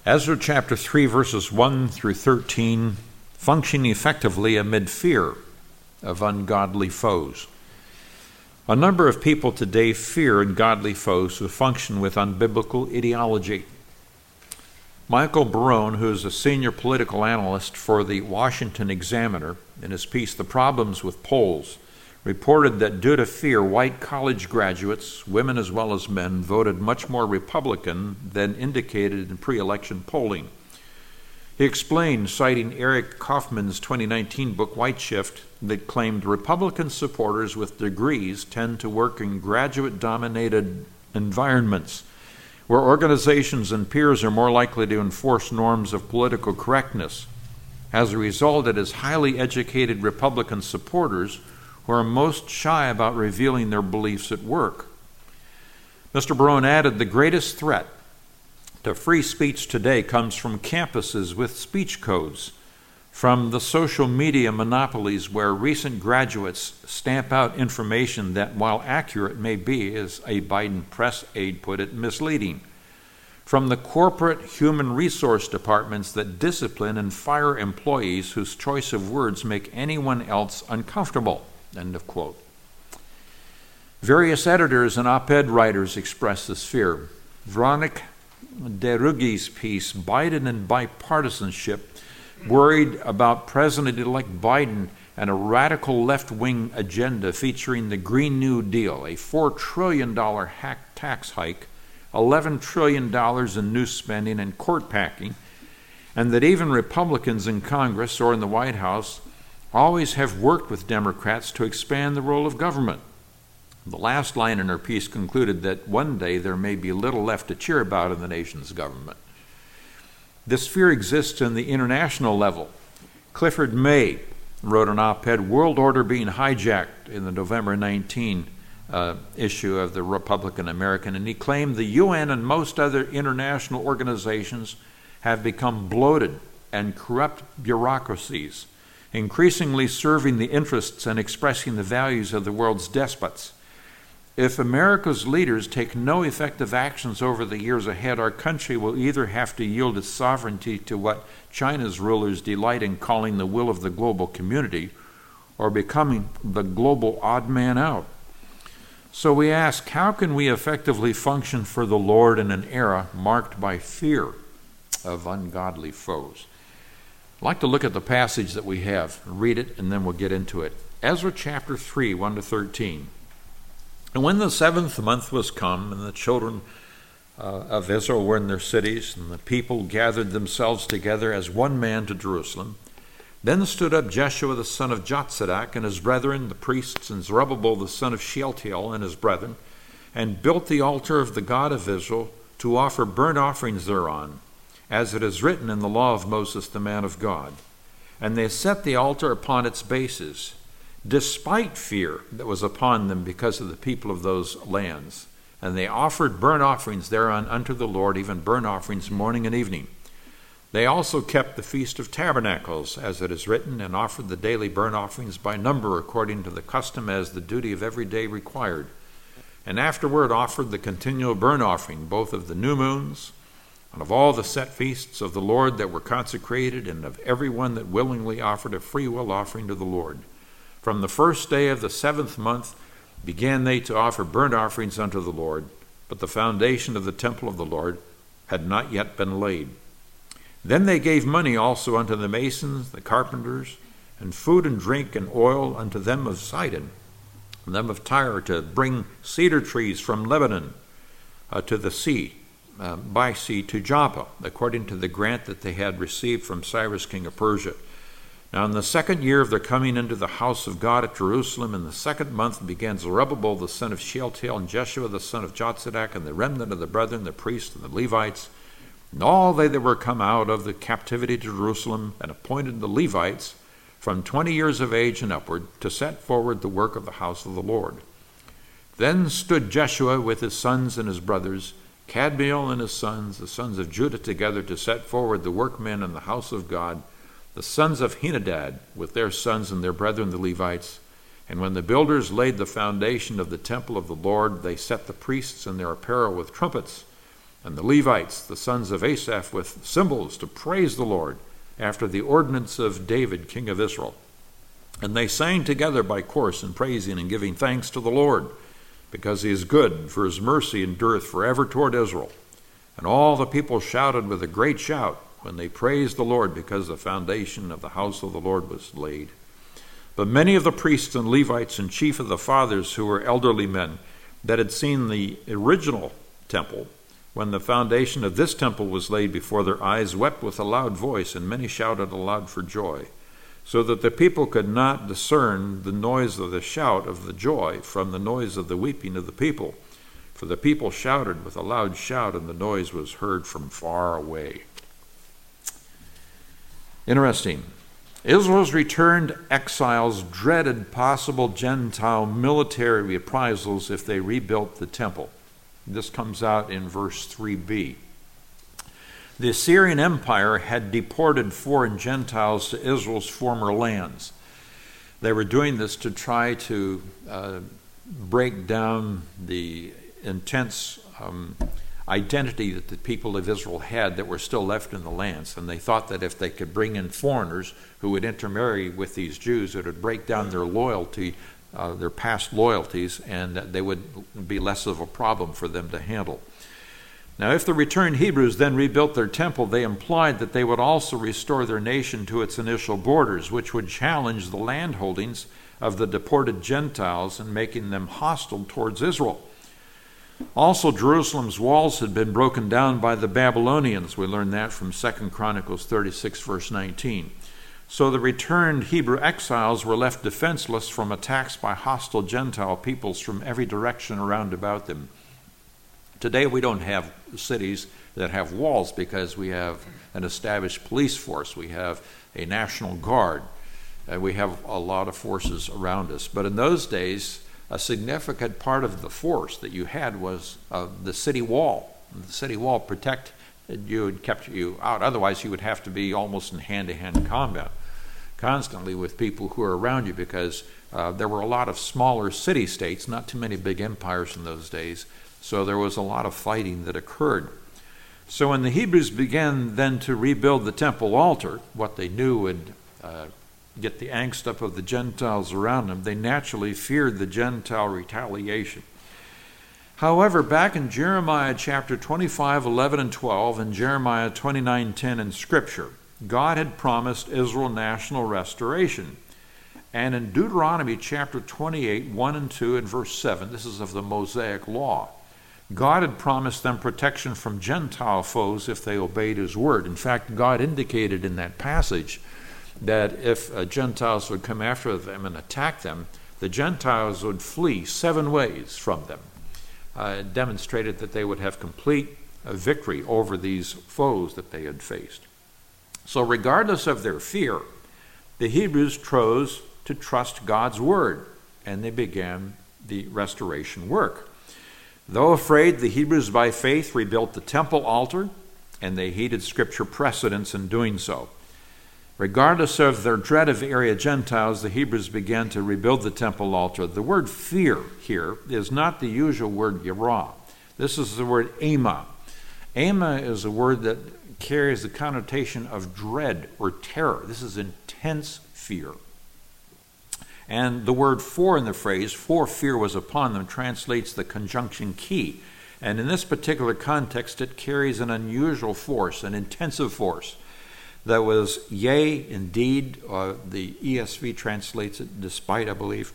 Ezra chapter 3, verses 1 through 13, functioning effectively amid fear of ungodly foes. A number of people today fear ungodly foes who function with unbiblical ideology. Michael Barone, who is a senior political analyst for the Washington Examiner, in his piece, The Problems with Polls, reported that due to fear, white college graduates, women as well as men, voted much more Republican than indicated in pre-election polling. He explained, citing Eric Kaufman's 2019 book, White Shift, that claimed Republican supporters with degrees tend to work in graduate-dominated environments, where organizations and peers are more likely to enforce norms of political correctness. As a result, it is highly educated Republican supporters who are most shy about revealing their beliefs at work. Mr. Barone added, the greatest threat to free speech today comes from campuses with speech codes, from the social media monopolies where recent graduates stamp out information that, while accurate, may be, as a Biden press aide put it, misleading, from the corporate human resource departments that discipline and fire employees whose choice of words make anyone else uncomfortable. End of quote. Various editors and op-ed writers express this fear. Veronica Derugi's piece, Biden and Bipartisanship, worried about President-elect Biden and a radical left-wing agenda featuring the Green New Deal, a $4 trillion tax hike, $11 trillion in new spending and court packing, and that even Republicans in Congress or in the White House always have worked with Democrats to expand the role of government. The last line in her piece concluded that one day there may be little left to cheer about in the nation's government. This fear exists in the international level. Clifford May wrote an op-ed, World Order Being Hijacked, in the November 19 issue of the Republican American, and he claimed the UN and most other international organizations have become bloated and corrupt bureaucracies, increasingly serving the interests and expressing the values of the world's despots. If America's leaders take no effective actions over the years ahead, our country will either have to yield its sovereignty to what China's rulers delight in calling the will of the global community, or becoming the global odd man out. So we ask, how can we effectively function for the Lord in an era marked by fear of ungodly foes? I'd like to look at the passage that we have, read it, and then we'll get into it. Ezra chapter 3, 1 to 13. And when the 7th month was come, and the children of Israel were in their cities, and the people gathered themselves together as one man to Jerusalem, then stood up Jeshua the son of Jozadak and his brethren, the priests, and Zerubbabel the son of Shealtiel and his brethren, and built the altar of the God of Israel to offer burnt offerings thereon, as it is written in the law of Moses the man of God. And they set the altar upon its bases, despite fear that was upon them because of the people of those lands. And they offered burnt offerings thereon unto the Lord, even burnt offerings morning and evening. They also kept the Feast of Tabernacles, as it is written, and offered the daily burnt offerings by number according to the custom as the duty of every day required. And afterward offered the continual burnt offering, both of the new moons and of all the set feasts of the Lord that were consecrated, and of every one that willingly offered a freewill offering to the Lord. From the first day of the 7th month began they to offer burnt offerings unto the Lord, but the foundation of the temple of the Lord had not yet been laid. Then they gave money also unto the masons, the carpenters, and food and drink and oil unto them of Sidon, and them of Tyre, to bring cedar trees from Lebanon to the sea, by sea to Joppa, according to the grant that they had received from Cyrus king of Persia. Now in the 2nd year of their coming into the house of God at Jerusalem, in the 2nd month began Zerubbabel the son of Shealtiel, and Jeshua the son of Jozadak, and the remnant of the brethren, the priests and the Levites, and all they that were come out of the captivity to Jerusalem, and appointed the Levites from 20 years of age and upward, to set forward the work of the house of the Lord. Then stood Jeshua with his sons and his brothers, Kadmiel and his sons, the sons of Judah, together to set forward the workmen in the house of God, the sons of Henadad with their sons and their brethren the Levites. And when the builders laid the foundation of the temple of the Lord, they set the priests in their apparel with trumpets, and the Levites, the sons of Asaph, with cymbals to praise the Lord, after the ordinance of David, king of Israel. And they sang together by course in praising and giving thanks to the Lord, because he is good, for his mercy endureth forever toward Israel. And all the people shouted with a great shout when they praised the Lord, because the foundation of the house of the Lord was laid. But many of the priests and Levites and chief of the fathers, who were elderly men, that had seen the original temple, when the foundation of this temple was laid before their eyes, wept with a loud voice, and many shouted aloud for joy, so that the people could not discern the noise of the shout of the joy from the noise of the weeping of the people. For the people shouted with a loud shout, and the noise was heard from far away. Interesting. Israel's returned exiles dreaded possible Gentile military reprisals if they rebuilt the temple. This comes out in verse 3b. The Assyrian Empire had deported foreign Gentiles to Israel's former lands. They were doing this to try to break down the intense identity that the people of Israel had that were still left in the lands. And they thought that if they could bring in foreigners who would intermarry with these Jews, it would break down their loyalty, their past loyalties, and that they would be less of a problem for them to handle. Now, if the returned Hebrews then rebuilt their temple, they implied that they would also restore their nation to its initial borders, which would challenge the land holdings of the deported Gentiles and making them hostile towards Israel. Also, Jerusalem's walls had been broken down by the Babylonians. We learn that from 2 Chronicles 36, verse 19. So the returned Hebrew exiles were left defenseless from attacks by hostile Gentile peoples from every direction around about them. Today we don't have cities that have walls because we have an established police force. We have a National Guard. We have a lot of forces around us. But in those days, a significant part of the force that you had was the city wall. The city wall protected you and kept you out. Otherwise, you would have to be almost in hand-to-hand combat constantly with people who are around you, because there were a lot of smaller city-states, not too many big empires in those days. So there was a lot of fighting that occurred. So when the Hebrews began then to rebuild the temple altar, what they knew would get the angst up of the Gentiles around them, they naturally feared the Gentile retaliation. However, back in Jeremiah chapter 25, 11, and 12, and Jeremiah 29, 10 in Scripture, God had promised Israel national restoration. And in Deuteronomy chapter 28, 1 and 2, and verse 7, this is of the Mosaic Law, God had promised them protection from Gentile foes if they obeyed his word. In fact, God indicated in that passage that if Gentiles would come after them and attack them, the Gentiles would flee 7 ways from them. It demonstrated that they would have complete victory over these foes that they had faced. So regardless of their fear, the Hebrews chose to trust God's word, and they began the restoration work. Though afraid, the Hebrews by faith rebuilt the temple altar, and they heeded Scripture precedents in doing so. Regardless of their dread of area Gentiles, the Hebrews began to rebuild the temple altar. The word fear here is not the usual word yirah. This is the word ema. Ema is a word that carries the connotation of dread or terror. This is intense fear. And the word for in the phrase, for fear was upon them, translates the conjunction key. And in this particular context, it carries an unusual force, an intensive force. That was yea, indeed. The ESV translates it despite, I believe.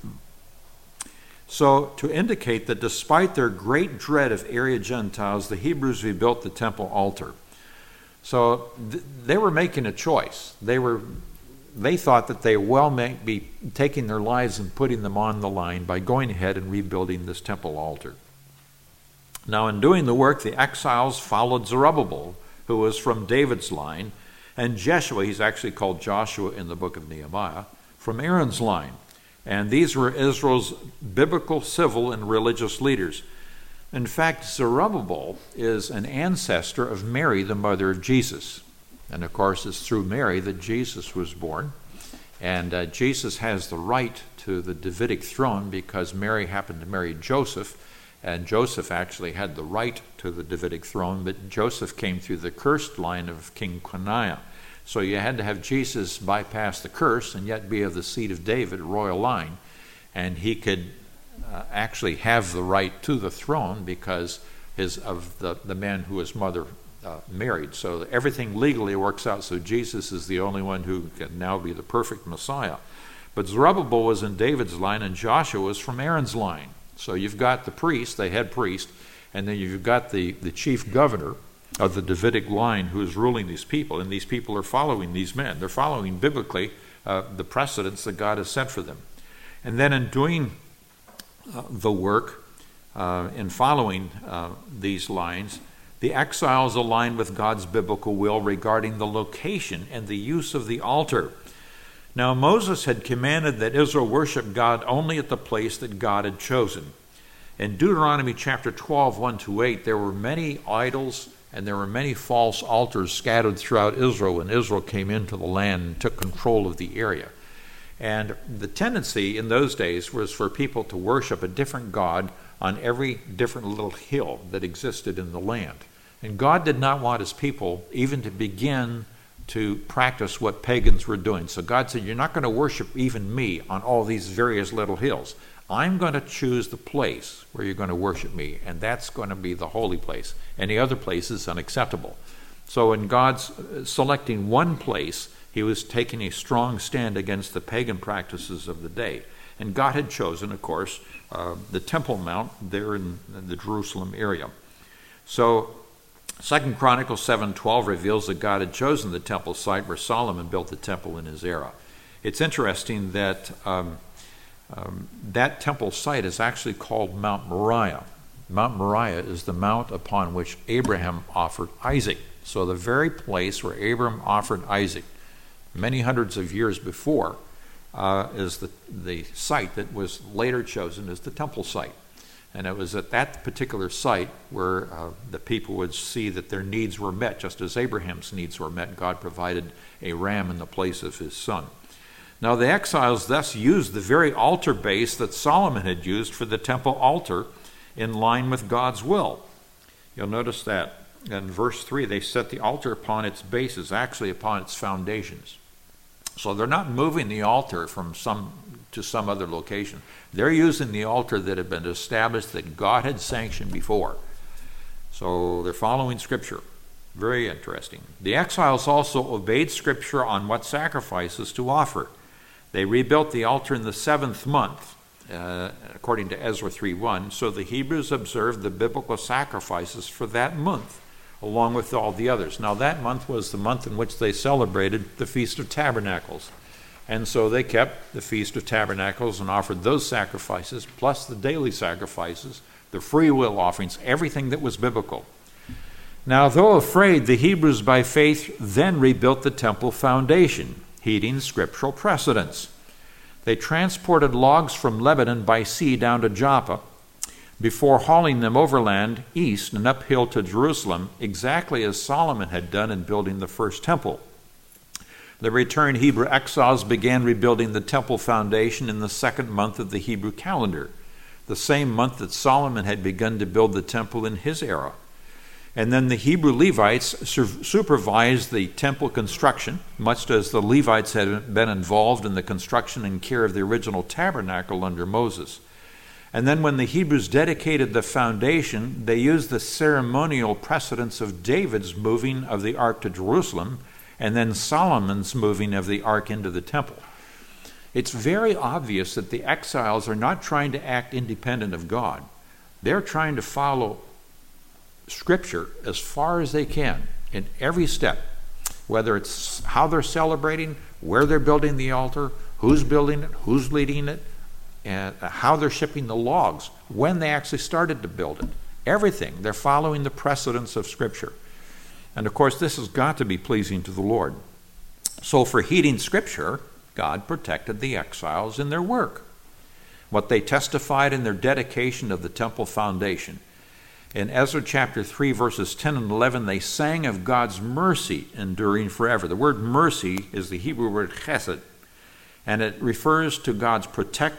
So to indicate that despite their great dread of area Gentiles, the Hebrews rebuilt the temple altar. So they were making a choice. They thought that they well might be taking their lives and putting them on the line by going ahead and rebuilding this temple altar. Now, in doing the work, the exiles followed Zerubbabel, who was from David's line, and Jeshua, he's actually called Joshua in the book of Nehemiah, from Aaron's line. And these were Israel's biblical, civil, and religious leaders. In fact, Zerubbabel is an ancestor of Mary, the mother of Jesus. And of course, it's through Mary that Jesus was born. And Jesus has the right to the Davidic throne because Mary happened to marry Joseph. And Joseph actually had the right to the Davidic throne, but Joseph came through the cursed line of King Coniah. So you had to have Jesus bypass the curse and yet be of the seed of David, royal line. And he could actually have the right to the throne because of the man who his mother married. So everything legally works out. So Jesus is the only one who can now be the perfect Messiah. But Zerubbabel was in David's line and Joshua was from Aaron's line. So you've got the priest, the head priest, and then you've got the chief governor of the Davidic line who is ruling these people, and these people are following these men. They're following biblically the precedents that God has set for them. And then in doing the work, in following these lines, the exiles aligned with God's biblical will regarding the location and the use of the altar. Now Moses had commanded that Israel worship God only at the place that God had chosen. In Deuteronomy chapter 12, 1-8, there were many idols and there were many false altars scattered throughout Israel when Israel came into the land and took control of the area. And the tendency in those days was for people to worship a different god on every different little hill that existed in the land. And God did not want his people even to begin to practice what pagans were doing. So God said, you're not going to worship even me on all these various little hills. I'm going to choose the place where you're going to worship me, and that's going to be the holy place. Any other place is unacceptable. So in God's selecting one place, he was taking a strong stand against the pagan practices of the day. And God had chosen, of course, the Temple Mount there in the Jerusalem area. So 2 Chronicles 7:12 reveals that God had chosen the temple site where Solomon built the temple in his era. It's interesting that that temple site is actually called Mount Moriah. Mount Moriah is the mount upon which Abraham offered Isaac. So the very place where Abraham offered Isaac many hundreds of years before is the site that was later chosen as the temple site. And it was at that particular site where the people would see that their needs were met, just as Abraham's needs were met. God provided a ram in the place of his son. Now the exiles thus used the very altar base that Solomon had used for the temple altar in line with God's will. You'll notice that in verse 3, they set the altar upon its bases, actually upon its foundations. So they're not moving the altar from to some other location. They're using the altar that had been established that God had sanctioned before. So they're following Scripture. Very interesting. The exiles also obeyed Scripture on what sacrifices to offer. They rebuilt the altar in the 7th month, according to Ezra 3:1, so the Hebrews observed the biblical sacrifices for that month, along with all the others. Now that month was the month in which they celebrated the Feast of Tabernacles. And so they kept the Feast of Tabernacles and offered those sacrifices, plus the daily sacrifices, the free will offerings, everything that was biblical. Now, though afraid, the Hebrews by faith then rebuilt the temple foundation, heeding scriptural precedents. They transported logs from Lebanon by sea down to Joppa before hauling them overland east and uphill to Jerusalem, exactly as Solomon had done in building the first temple. The returned Hebrew exiles began rebuilding the temple foundation in the 2nd month of the Hebrew calendar, the same month that Solomon had begun to build the temple in his era. And then the Hebrew Levites supervised the temple construction, much as the Levites had been involved in the construction and care of the original tabernacle under Moses. And then when the Hebrews dedicated the foundation, they used the ceremonial precedents of David's moving of the ark to Jerusalem and then Solomon's moving of the ark into the temple. It's very obvious that the exiles are not trying to act independent of God. They're trying to follow Scripture as far as they can in every step, whether it's how they're celebrating, where they're building the altar, who's building it, who's leading it, and how they're shipping the logs, when they actually started to build it. Everything. They're following the precedents of Scripture. And of course, this has got to be pleasing to the Lord. So for heeding Scripture, God protected the exiles in their work. What they testified in their dedication of the temple foundation. In Ezra chapter 3, verses 10 and 11, they sang of God's mercy enduring forever. The word mercy is the Hebrew word chesed, and it refers to God's protective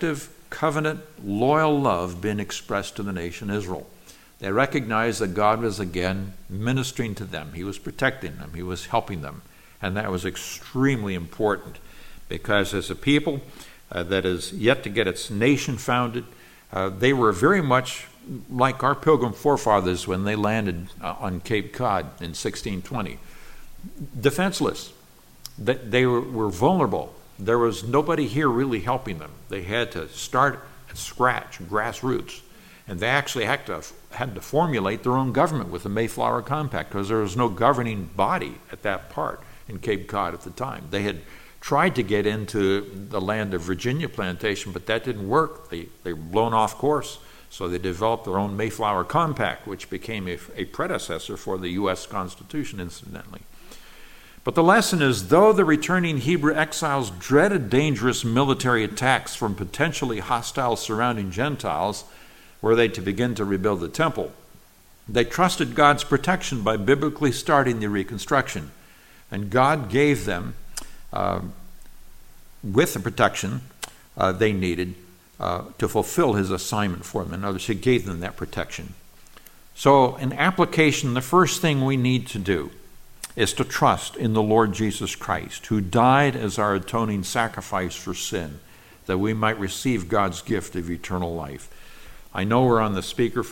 covenant, loyal love being expressed to the nation Israel. They recognized that God was again ministering to them. He was protecting them. He was helping them. And that was extremely important because as a people that is yet to get its nation founded, they were very much like our Pilgrim forefathers when they landed on Cape Cod in 1620. Defenseless. They were vulnerable. There was nobody here really helping them. They had to start at scratch, grassroots. And they actually had to formulate their own government with the Mayflower Compact because there was no governing body at that part in Cape Cod at the time. They had tried to get into the land of Virginia plantation, but that didn't work. They were blown off course. So they developed their own Mayflower Compact, which became a predecessor for the U.S. Constitution, incidentally. But the lesson is, though the returning Hebrew exiles dreaded dangerous military attacks from potentially hostile surrounding Gentiles, were they to begin to rebuild the temple, they trusted God's protection by biblically starting the reconstruction. And God gave them, with the protection they needed to fulfill his assignment for them. In other words, he gave them that protection. So in application, the first thing we need to do is to trust in the Lord Jesus Christ, who died as our atoning sacrifice for sin, that we might receive God's gift of eternal life. I know we're on the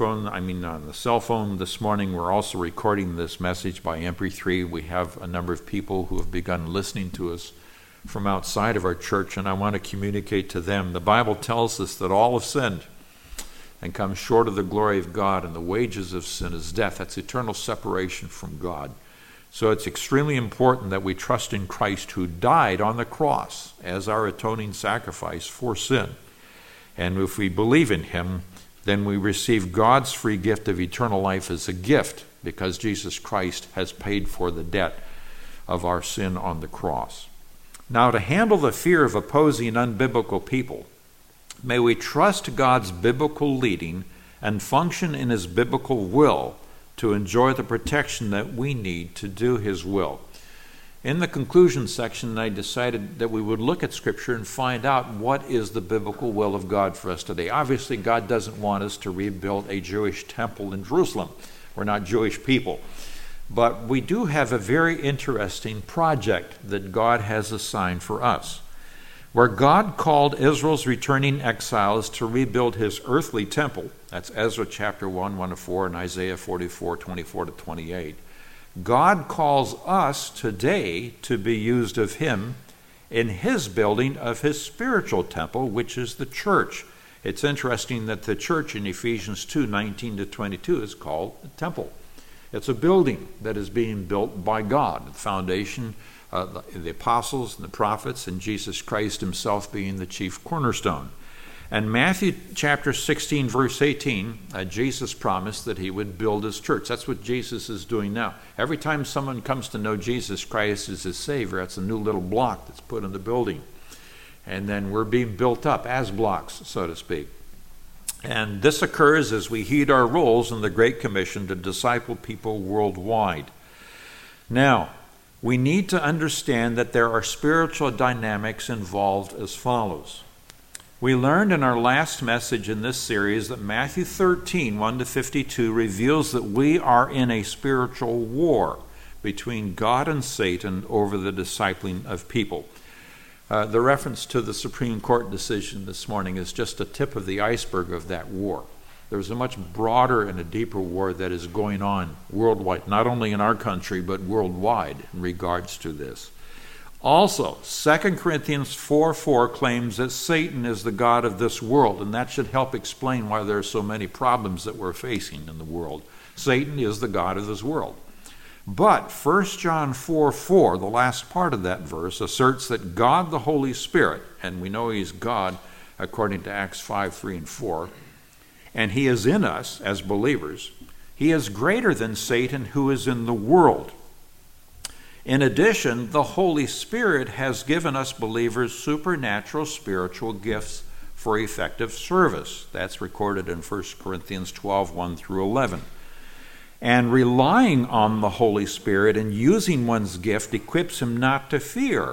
on the cell phone this morning. We're also recording this message by MP3. We have a number of people who have begun listening to us from outside of our church, and I want to communicate to them. The Bible tells us that all have sinned and come short of the glory of God, and the wages of sin is death. That's eternal separation from God. So it's extremely important that we trust in Christ, who died on the cross as our atoning sacrifice for sin. And if we believe in him, then we receive God's free gift of eternal life as a gift, because Jesus Christ has paid for the debt of our sin on the cross. Now, to handle the fear of opposing unbiblical people, may we trust God's biblical leading and function in his biblical will to enjoy the protection that we need to do his will. In the conclusion section, I decided that we would look at Scripture and find out what is the biblical will of God for us today. Obviously, God doesn't want us to rebuild a Jewish temple in Jerusalem. We're not Jewish people. But we do have a very interesting project that God has assigned for us, where God called Israel's returning exiles to rebuild his earthly temple. That's Ezra chapter 1, 1-4, and Isaiah 44, 24-28. God calls us today to be used of him in his building of his spiritual temple, which is the church. It's interesting that the church in Ephesians 2, 19-22 is called a temple. It's a building that is being built by God, the foundation, the apostles and the prophets, and Jesus Christ himself being the chief cornerstone. And Matthew chapter 16, verse 18, Jesus promised that he would build his church. That's what Jesus is doing now. Every time someone comes to know Jesus Christ as his Savior, that's a new little block that's put in the building. And then we're being built up as blocks, so to speak. And this occurs as we heed our roles in the Great Commission to disciple people worldwide. Now, we need to understand that there are spiritual dynamics involved as follows. We learned in our last message in this series that Matthew 13, 1-52 reveals that we are in a spiritual war between God and Satan over the discipling of people. The reference to the Supreme Court decision this morning is just a tip of the iceberg of that war. There's a much broader and a deeper war that is going on worldwide, not only in our country, but worldwide in regards to this. Also, 2 Corinthians 4:4 claims that Satan is the god of this world, and that should help explain why there are so many problems that we're facing in the world. Satan is the god of this world. But 1 John 4:4, the last part of that verse, asserts that God the Holy Spirit, and we know he's God according to Acts 5:3-4, and he is in us as believers, he is greater than Satan who is in the world. In addition, the Holy Spirit has given us believers supernatural spiritual gifts for effective service. That's recorded in 1 Corinthians 12, 1-11. And relying on the Holy Spirit and using one's gift equips him not to fear,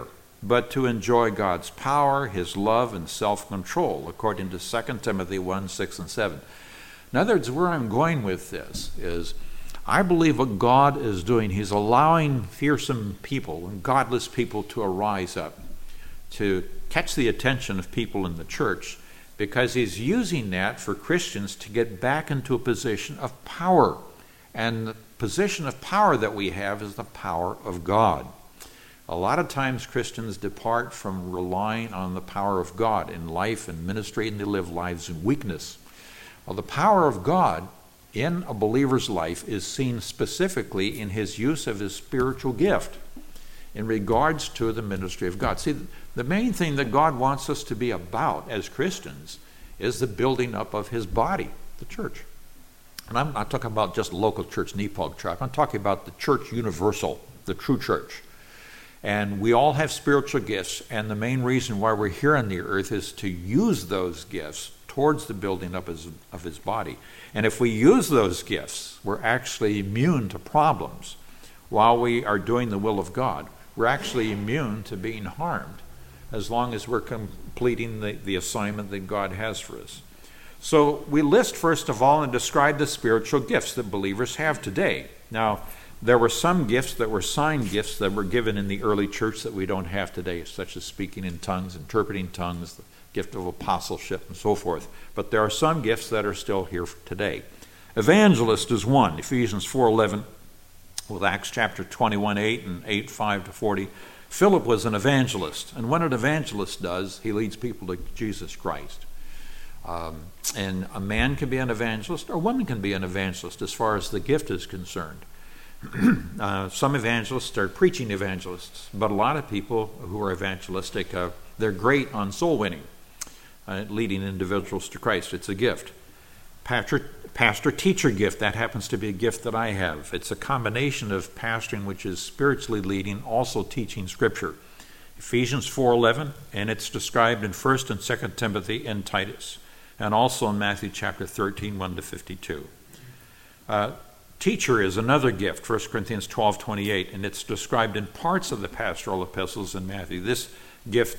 but to enjoy God's power, his love, and self-control, according to 2 Timothy 1, 6, and 7. In other words, where I'm going with this is, I believe what God is doing, he's allowing fearsome people and godless people to arise up, to catch the attention of people in the church, because he's using that for Christians to get back into a position of power. And the position of power that we have is the power of God. A lot of times Christians depart from relying on the power of God in life and ministry, and they live lives in weakness. Well, the power of God in a believer's life is seen specifically in his use of his spiritual gift in regards to the ministry of God. See, the main thing that God wants us to be about as Christians is the building up of his body, the church. And I'm not talking about just local church, Nepal church. I'm talking about the church universal, the true church. And we all have spiritual gifts, and the main reason why we're here on the earth is to use those gifts towards the building up of his body. And if we use those gifts, we're actually immune to problems. While we are doing the will of God, we're actually immune to being harmed, as long as we're completing the assignment that God has for us. So we list, first of all, and describe the spiritual gifts that believers have today. Now, there were some gifts that were sign gifts that were given in the early church that we don't have today, such as speaking in tongues, interpreting tongues, the gift of apostleship, and so forth. But there are some gifts that are still here today. Evangelist is one, Ephesians 4:11, with Acts chapter 21:8 and 8:5-40. Philip was an evangelist, and what an evangelist does, he leads people to Jesus Christ. And a man can be an evangelist, or a woman can be an evangelist as far as the gift is concerned. Some evangelists are preaching evangelists, but a lot of people who are evangelistic, they're great on soul winning, leading individuals to Christ. It's a gift. Pastor-teacher gift, that happens to be a gift that I have. It's a combination of pastoring, which is spiritually leading, also teaching Scripture. Ephesians 4:11, and it's described in 1 and 2 Timothy and Titus, and also in Matthew chapter 13, 1-52. Teacher is another gift, 1 Corinthians 12:28, and it's described in parts of the pastoral epistles in Matthew. This gift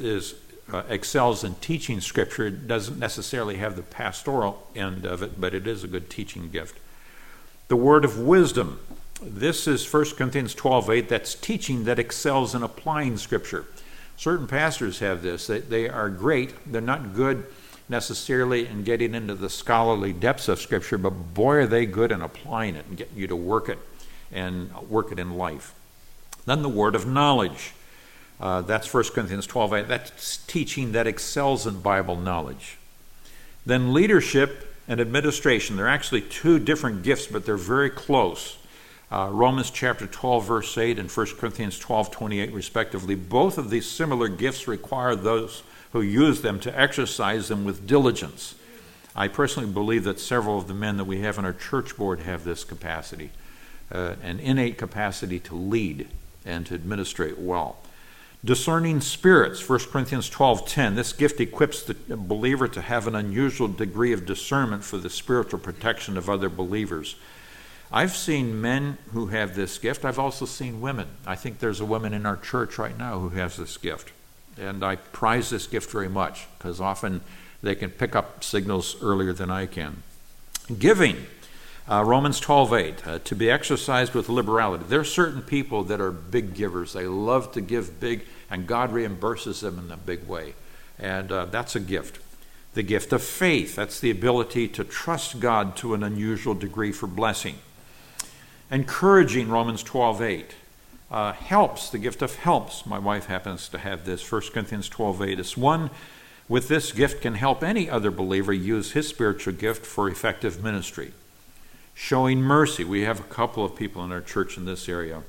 excels in teaching Scripture. It doesn't necessarily have the pastoral end of it, but it is a good teaching gift. The word of wisdom. This is 1 Corinthians 12:8. That's teaching that excels in applying Scripture. Certain pastors have this. They are great. They're not good necessarily in getting into the scholarly depths of Scripture, but boy, are they good in applying it and getting you to work it and work it in life. Then the word of knowledge. That's 1 Corinthians 12:8. That's teaching that excels in Bible knowledge. Then leadership and administration. They're actually two different gifts, but they're very close. Romans chapter 12, verse 8, and 1 Corinthians 12:28, respectively. Both of these similar gifts require those who use them to exercise them with diligence. I personally believe that several of the men that we have in our church board have this capacity, an innate capacity to lead and to administrate well. Discerning spirits, 1 Corinthians 12:10. This gift equips the believer to have an unusual degree of discernment for the spiritual protection of other believers. I've seen men who have this gift. I've also seen women. I think there's a woman in our church right now who has this gift. And I prize this gift very much, because often they can pick up signals earlier than I can. Giving, Romans 12:8, to be exercised with liberality. There are certain people that are big givers. They love to give big, and God reimburses them in a big way. And that's a gift. The gift of faith, that's the ability to trust God to an unusual degree for blessing. Encouraging, Romans 12:8. Helps, the gift of helps. My wife happens to have this, 1 Corinthians 12:8. It's one with this gift can help any other believer use his spiritual gift for effective ministry. Showing mercy. We have a couple of people in our church in this area.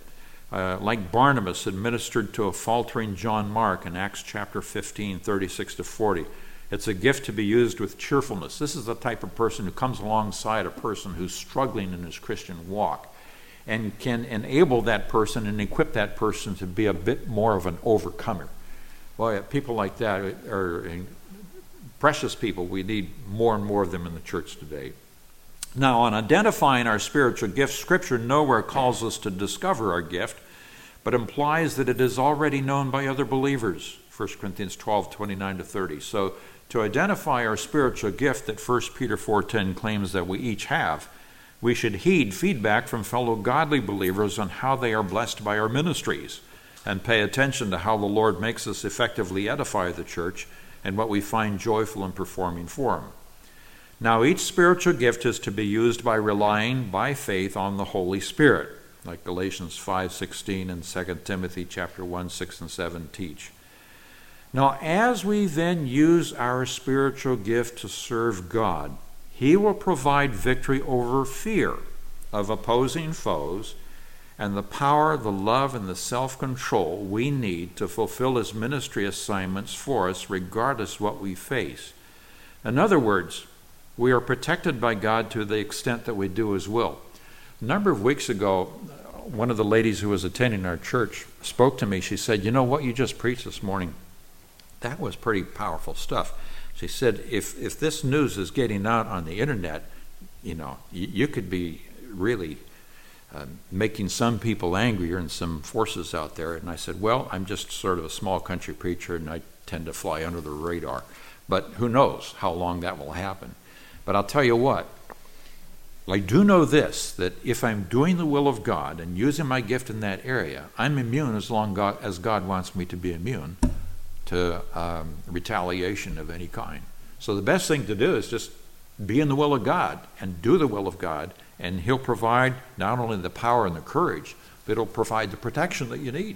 Like Barnabas administered to a faltering John Mark in Acts chapter 15, 36-40. It's a gift to be used with cheerfulness. This is the type of person who comes alongside a person who's struggling in his Christian walk, and can enable that person and equip that person to be a bit more of an overcomer. Boy, people like that are precious people. We need more and more of them in the church today. Now, on identifying our spiritual gifts, Scripture nowhere calls us to discover our gift, but implies that it is already known by other believers, 1 Corinthians 12:29-30. So to identify our spiritual gift that 1 Peter 4:10 claims that we each have, we should heed feedback from fellow godly believers on how they are blessed by our ministries, and pay attention to how the Lord makes us effectively edify the church and what we find joyful in performing for Him. Now, each spiritual gift is to be used by relying by faith on the Holy Spirit, like Galatians 5:16 and 2 Timothy chapter 1, 6 and 7 teach. Now, as we then use our spiritual gift to serve God, He will provide victory over fear of opposing foes and the power, the love, and the self-control we need to fulfill His ministry assignments for us, regardless what we face. In other words, we are protected by God to the extent that we do His will. A number of weeks ago, one of the ladies who was attending our church spoke to me. She said, "You know what you just preached this morning? That was pretty powerful stuff." She said, if this news is getting out on the internet, you could be really making some people angrier and some forces out there. And I said, well, I'm just sort of a small country preacher, and I tend to fly under the radar. But who knows how long that will happen. But I'll tell you what, I do know this, that if I'm doing the will of God and using my gift in that area, I'm immune as long as God wants me to be immune to retaliation of any kind. So the best thing to do is just be in the will of God and do the will of God, and He'll provide not only the power and the courage, but He'll provide the protection that you need.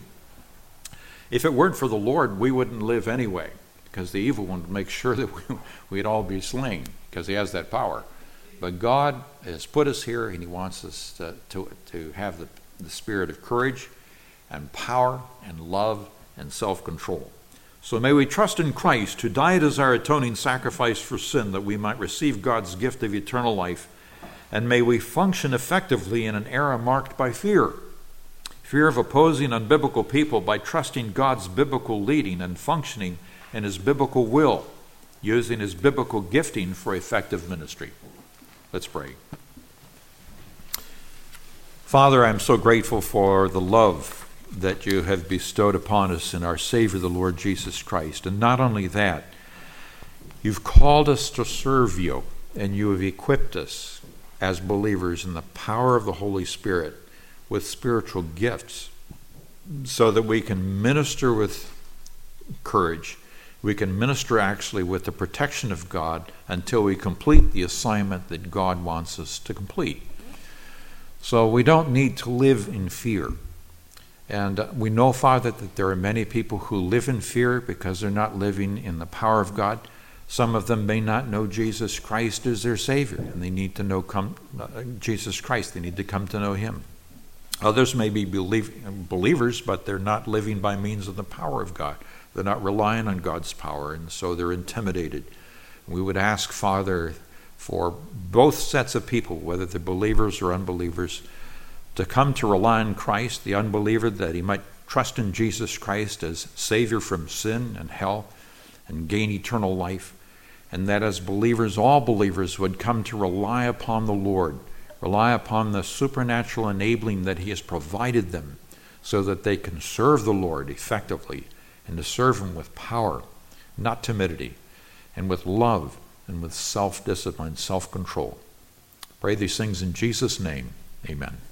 If it weren't for the Lord, we wouldn't live anyway, because the evil one would make sure that we'd all be slain, because He has that power. But God has put us here, and He wants us to have the spirit of courage and power and love and self-control. So may we trust in Christ, who died as our atoning sacrifice for sin, that we might receive God's gift of eternal life. And may we function effectively in an era marked by fear of opposing unbiblical people, by trusting God's biblical leading and functioning in His biblical will, using His biblical gifting for effective ministry. Let's pray. Father, I'm so grateful for the love that You have bestowed upon us in our Savior, the Lord Jesus Christ. And not only that, You've called us to serve You, and You have equipped us as believers in the power of the Holy Spirit with spiritual gifts, so that we can minister with courage. We can minister actually with the protection of God until we complete the assignment that God wants us to complete. So we don't need to live in fear. And we know, Father, that there are many people who live in fear because they're not living in the power of God. Some of them may not know Jesus Christ as their Savior, and they need to know Jesus Christ. They need to come to know Him. Others may be believers, but they're not living by means of the power of God. They're not relying on God's power, and so they're intimidated. We would ask, Father, for both sets of people, whether they're believers or unbelievers, to come to rely on Christ, the unbeliever, that he might trust in Jesus Christ as Savior from sin and hell and gain eternal life, and that as believers, all believers would come to rely upon the Lord, rely upon the supernatural enabling that He has provided them so that they can serve the Lord effectively, and to serve Him with power, not timidity, and with love, and with self-discipline, self-control. Pray these things in Jesus' name. Amen.